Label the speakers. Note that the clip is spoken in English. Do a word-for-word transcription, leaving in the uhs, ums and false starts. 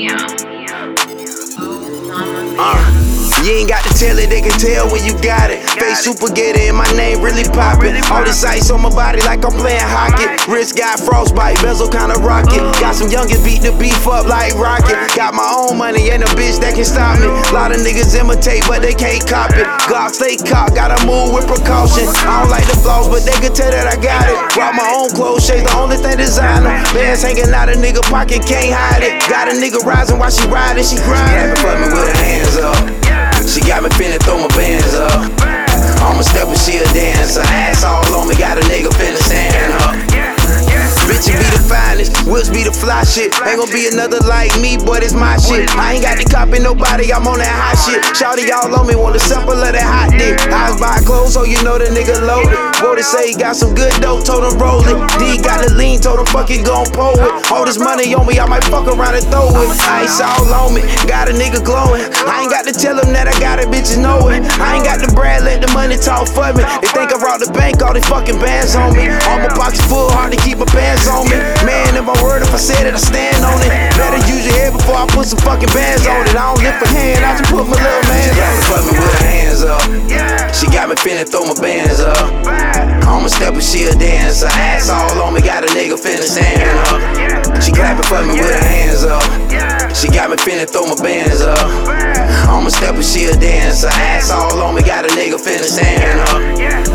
Speaker 1: Uh, you ain't got to tell it, they can tell when you got it. Face super get it, and my name really poppin'. All this ice on my body like I'm playing hockey. Wrist got frostbite, bezel kinda rocket. Got some youngins beat the beef up like rocket. Got my own money, ain't a bitch that can stop me. Lot of niggas imitate, but they can't copy. Glock stay cocked, gotta move with precaution. I don't like the flaws, but they can tell that I got it. Rock my own clothes, shades the only thing designer. Bands hanging out a nigga pocket, can't hide it. Got a nigga rising while she riding, she grindin'. For me with her hands up. She got me finna throw my bands up. I'm a stepper, she a dancer. Ass all on me, got a nigga finna stand up. Bitches be the finest, whips be the fly shit. Ain't gon' be another like me, boy, this my shit. I ain't got to copy nobody, I'm on that hot shit. Shawty all on me, want a sample of that hot dick. Eyes buy clothes, so you know the nigga loaded. Boy, they say he got some good dope, told him roll it. D got the lean, told him fuck it, gon' pull it. Hold this money on me, I might fuck around and throw it. Ice all on me, got a nigga glowing. I ain't got to tell him that I got it, bitches know it. I ain't got to brag, let the money talk for me. They think I robbed the bank, all these fucking bands on me. All my pockets full, hard to keep my pants on me. Man, if I word, if I said it, I stand on it. Better use your head before I put some fucking bands on it. I don't lift a hand, I just put my little man on it. Fuck me with her hands up. She got me finna throw my bands up. I'm a stepper, she a dancer. Ass all on me, got a nigga finna stand up. She clapping for me with her hands up. She got me finna throw my bands up. I'm a stepper, she a dancer. Ass all on me, got a nigga finna stand up.